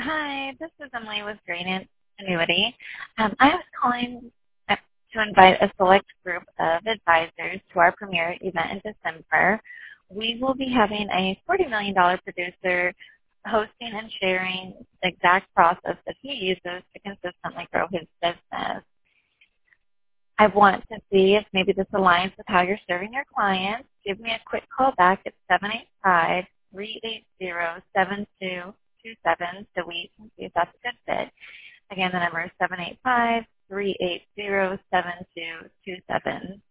Hi, this is Emily with Gradient Annuity. I was calling to invite a select group of advisors to our premier event in December. We will be having a $40 million producer hosting and sharing the exact process that he uses to consistently grow his business. I want to see if maybe this aligns with how you're serving your clients. Give me a quick call back at 785-380-7227 so we can see if that's a good fit. Again, the number is 785-380-7227.